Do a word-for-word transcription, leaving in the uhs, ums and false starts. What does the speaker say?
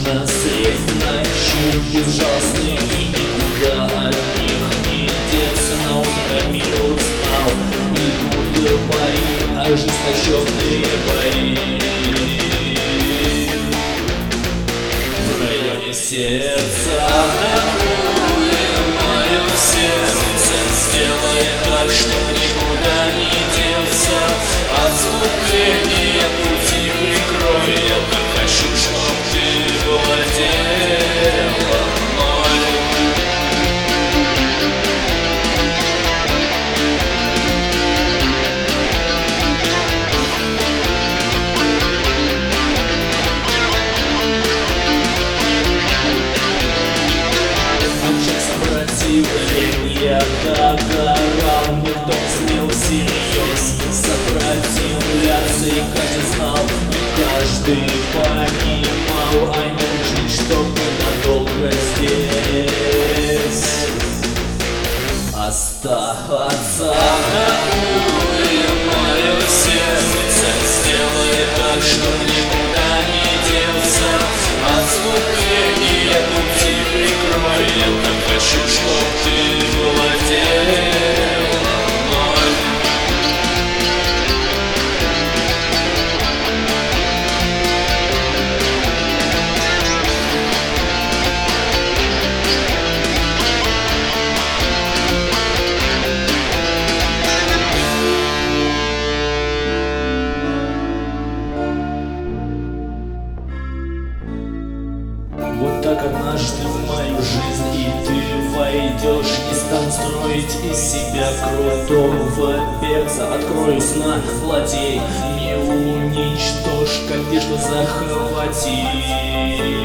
На средь ночью безжалостный, и никуда от них не деться. На утро мир устал, идут бои, ожесточенные бои. В районе сердца атакует мое сердце, сделай так, что никуда не деться. Отступление пути прикрой, я так хочу, чтоб ты владела мной. Обжег сопротивление, догорал, никто не смел всерьез сопротивляться, и каждый знал, и каждый понимал, а не жить, чтобы надолго здесь оставаться. Атакует мое сердце, сделай так, что никуда не деться. Отступление пути прикрой, я так хочу, чтоб ты владела мной. Вот так однажды в мою жизнь и ты войдешь. Не стану строить из себя крутого перца. Открою сна, владей, не уничтожь, конечно, захвати.